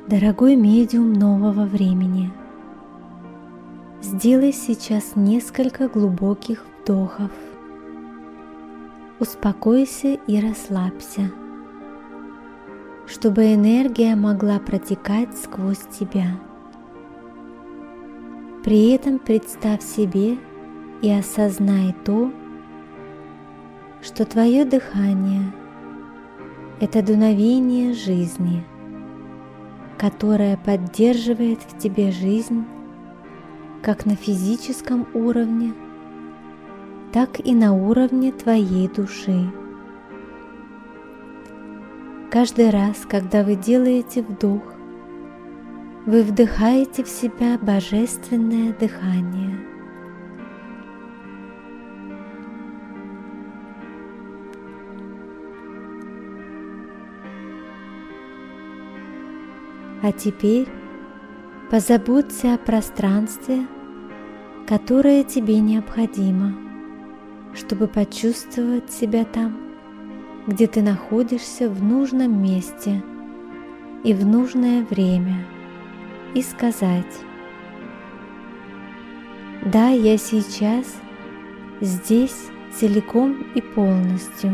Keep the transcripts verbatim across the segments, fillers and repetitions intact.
Дорогой медиум нового времени, сделай сейчас несколько глубоких вдохов. Успокойся и расслабься, чтобы энергия могла протекать сквозь тебя. При этом представь себе и осознай то, что твое дыхание – это дуновение жизни, которое поддерживает в тебе жизнь как на физическом уровне, так и на уровне твоей души. Каждый раз, когда вы делаете вдох, вы вдыхаете в себя божественное дыхание. А теперь позаботься о пространстве, которое тебе необходимо, чтобы почувствовать себя там, где ты находишься в нужном месте и в нужное время, и сказать: «Да, я сейчас здесь целиком и полностью».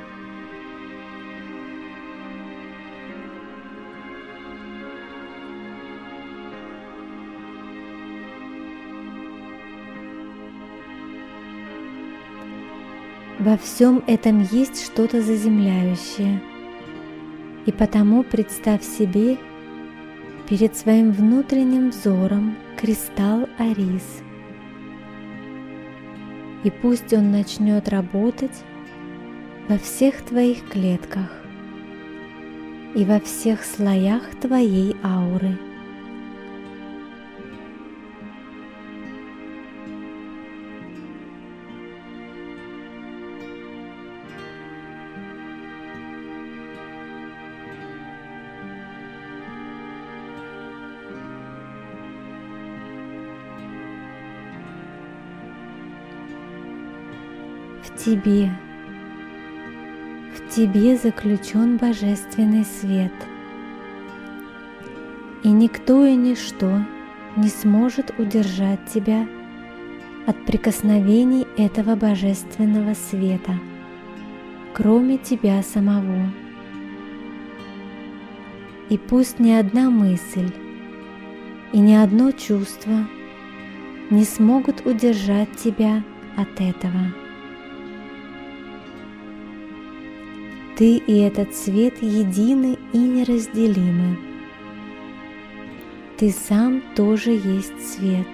Во всем этом есть что-то заземляющее, и потому представь себе перед своим внутренним взором кристалл Арис, и пусть он начнет работать во всех твоих клетках и во всех слоях твоей ауры. В тебе, в тебе заключен божественный свет, и никто и ничто не сможет удержать тебя от прикосновений этого божественного света, кроме тебя самого. И пусть ни одна мысль и ни одно чувство не смогут удержать тебя от этого. Ты и этот свет едины и неразделимы. Ты сам тоже есть свет.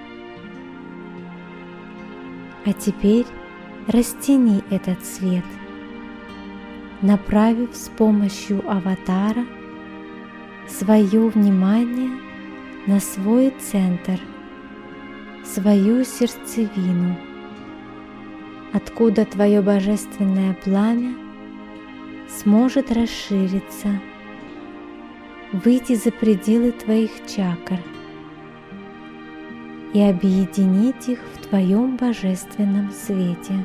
А теперь растяни этот свет, направив с помощью аватара свое внимание на свой центр, свою сердцевину, откуда твое божественное пламя сможет расшириться, выйти за пределы твоих чакр и объединить их в твоем божественном свете.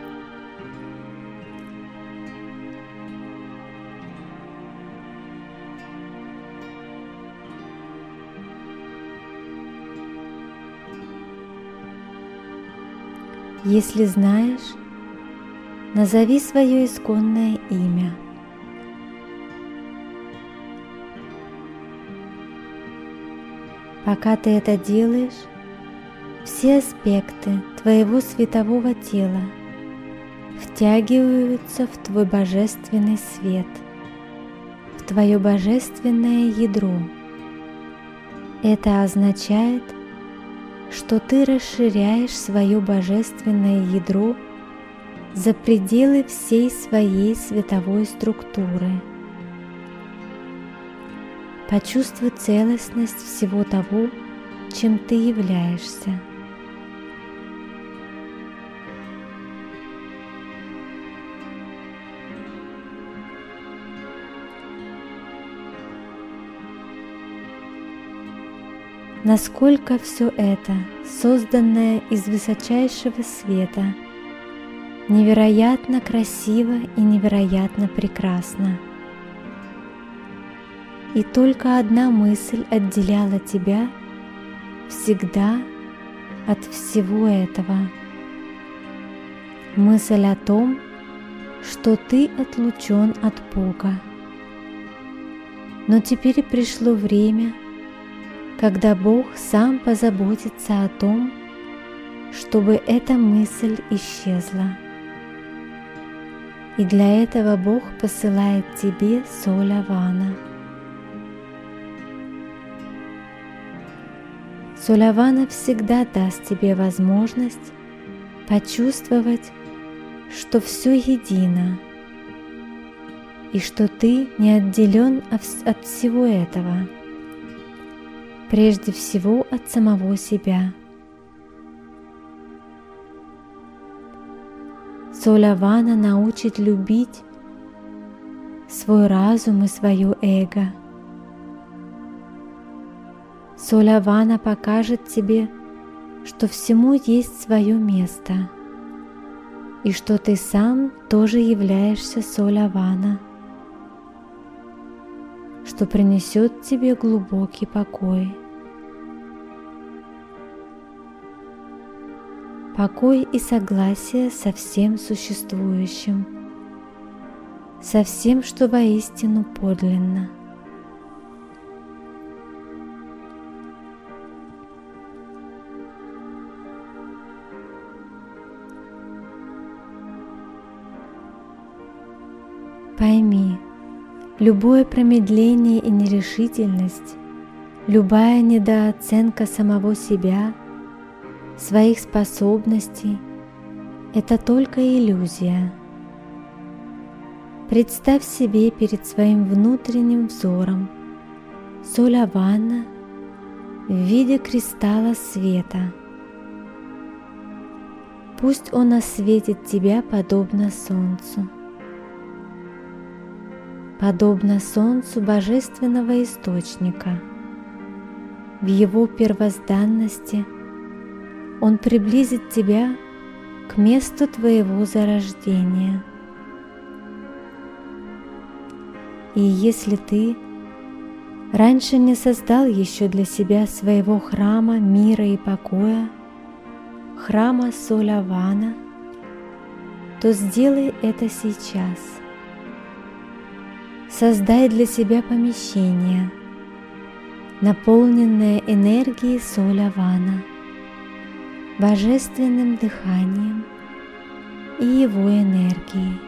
Если знаешь, назови свое исконное имя. Пока ты это делаешь, все аспекты твоего светового тела втягиваются в твой божественный свет, в твое божественное ядро. Это означает, что ты расширяешь свое божественное ядро за пределы всей своей световой структуры. Почувствуй целостность всего того, чем ты являешься. Насколько все это, созданное из высочайшего света, невероятно красиво и невероятно прекрасно. и только одна мысль отделяла тебя всегда от всего этого. Мысль о том, что ты отлучен от Бога. Но теперь пришло время, когда Бог сам позаботится о том, чтобы эта мысль исчезла. И для этого Бог посылает тебе соль Авана. Соль Авана всегда даст тебе возможность почувствовать, что все едино, и что ты не отделен от всего этого, прежде всего от самого себя. Соль Авана научит любить свой разум и свое эго. Соль Авана покажет тебе, что всему есть свое место, и что ты сам тоже являешься соль Авана, что принесет тебе глубокий покой. Покой и согласие со всем существующим, со всем, что воистину подлинно. Пойми, любое промедление и нерешительность, любая недооценка самого себя, своих способностей – это только иллюзия. Представь себе перед своим внутренним взором соль Авана в виде кристалла света. Пусть он осветит тебя подобно солнцу. Подобно солнцу божественного источника. В его первозданности он приблизит тебя к месту твоего зарождения. И если ты раньше не создал еще для себя своего храма мира и покоя, храма соль Авана, то сделай это сейчас. Создай для себя помещение, наполненное энергией соль Авана, божественным дыханием и его энергией.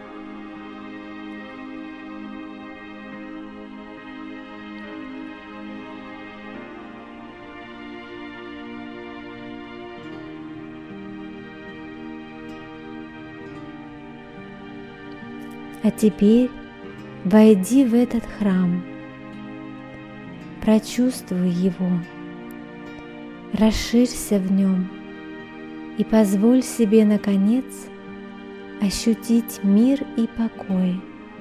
А теперь войди в этот храм, прочувствуй его, расширься в нем и позволь себе, наконец, ощутить мир и покой.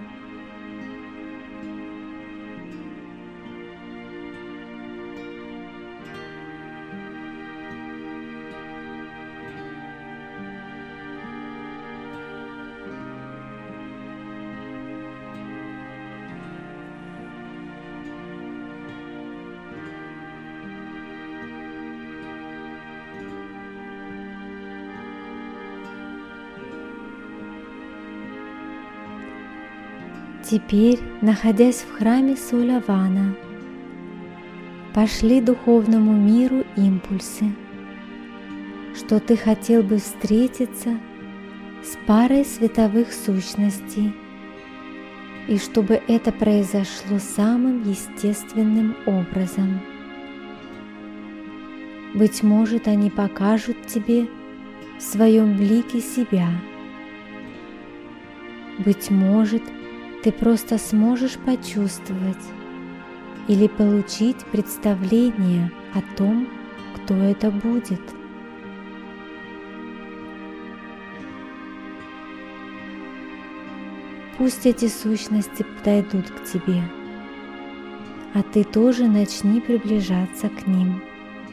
Теперь, находясь в храме соль Авана, пошли духовному миру импульсы, что ты хотел бы встретиться с парой световых сущностей, и чтобы это произошло самым естественным образом. Быть может, они покажут тебе в своем блике себя. Быть может, ты просто сможешь почувствовать или получить представление о том, кто это будет. Пусть эти сущности подойдут к тебе, а ты тоже начни приближаться к ним.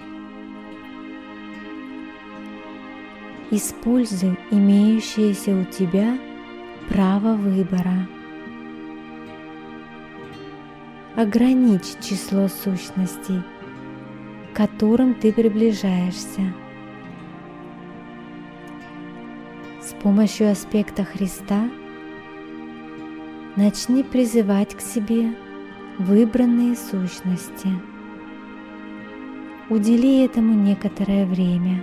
Используй имеющееся у тебя право выбора. ограничь число сущностей, к которым ты приближаешься. С помощью аспекта Христа начни призывать к себе выбранные сущности. Удели этому некоторое время.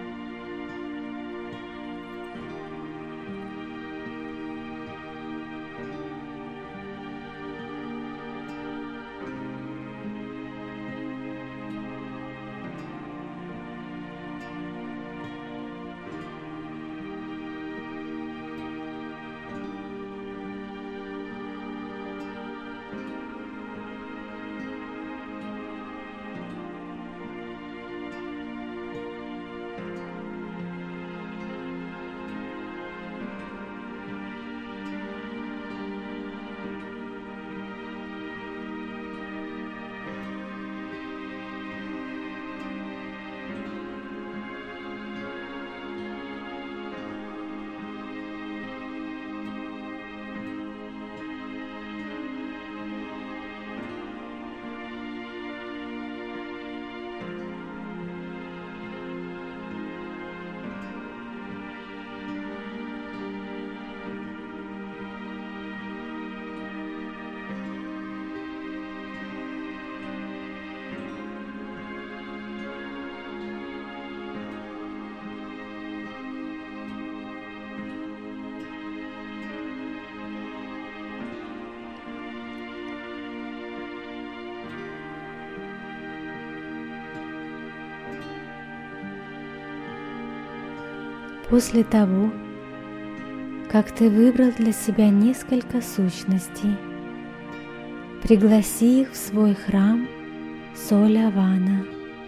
После того, как ты выбрал для себя несколько сущностей, пригласи их в свой храм Соль-Авана.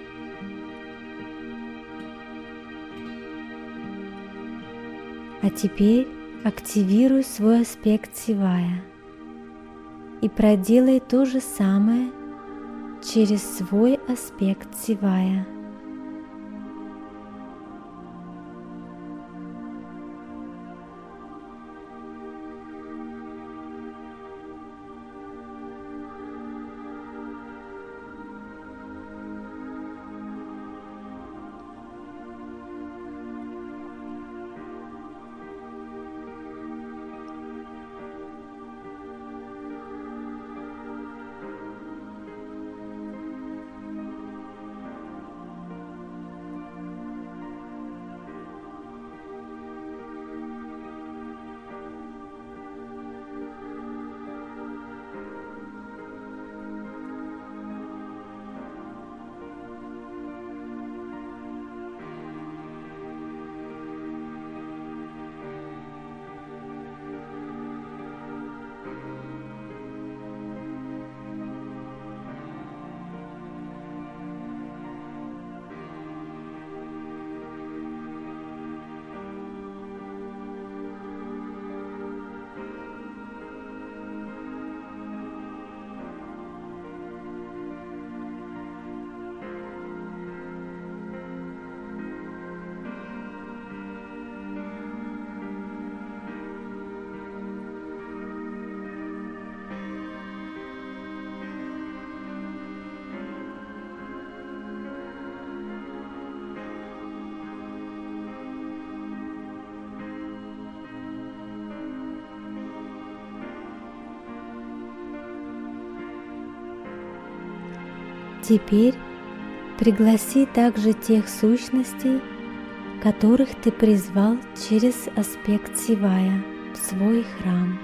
А теперь активируй свой аспект Сивая и проделай то же самое через свой аспект Сивая. Теперь пригласи также тех сущностей, которых ты призвал через аспект Сивая в свой храм.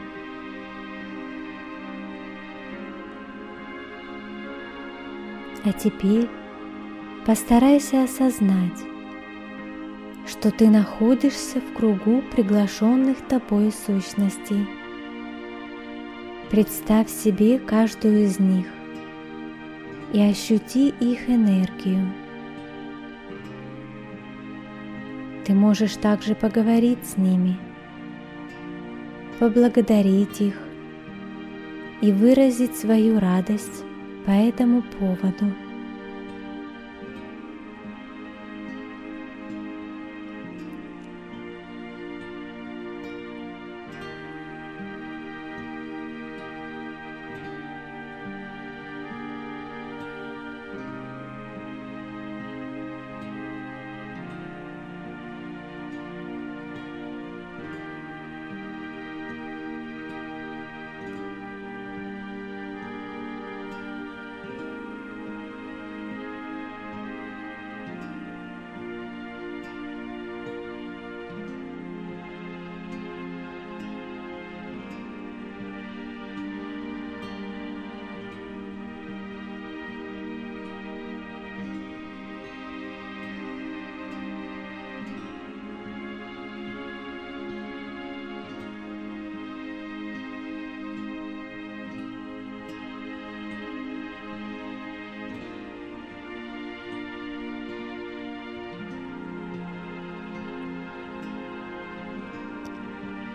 А теперь постарайся осознать, что ты находишься в кругу приглашенных тобой сущностей. Представь себе каждую из них и ощути их энергию. Ты можешь также поговорить с ними, поблагодарить их и выразить свою радость по этому поводу.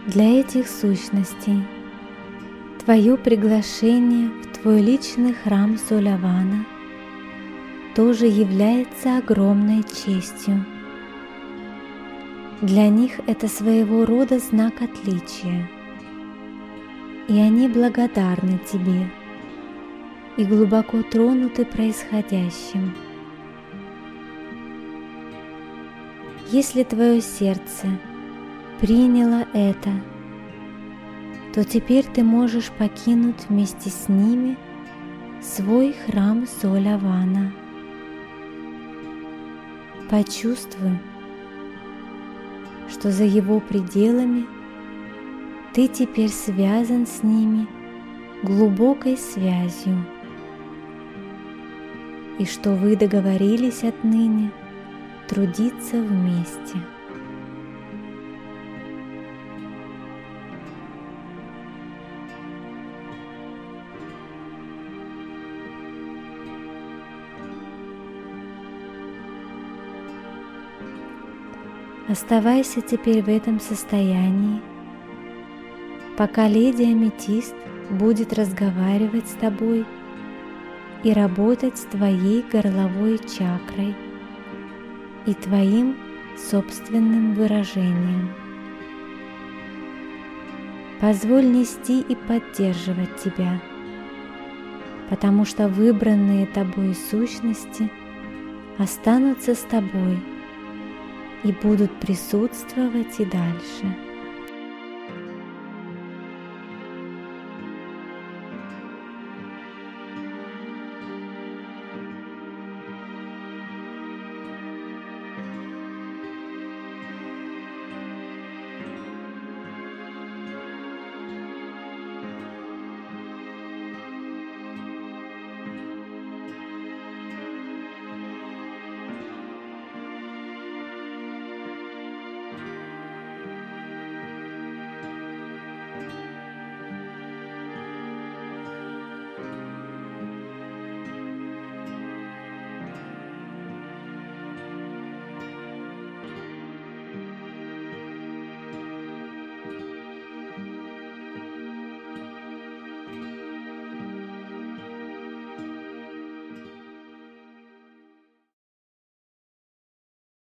Для этих сущностей твое приглашение в твой личный храм Солявана тоже является огромной честью. Для них это своего рода знак отличия, и они благодарны тебе и глубоко тронуты происходящим. Если твое сердце приняло это, то теперь ты можешь покинуть вместе с ними свой храм Солявана. Почувствуй, что за его пределами ты теперь связан с ними глубокой связью, и что вы договорились отныне трудиться вместе. Оставайся теперь в этом состоянии, пока леди Аметист будет разговаривать с тобой и работать с твоей горловой чакрой и твоим собственным выражением. Позволь нести и поддерживать тебя, потому что выбранные тобой сущности останутся с тобой и будут присутствовать и дальше.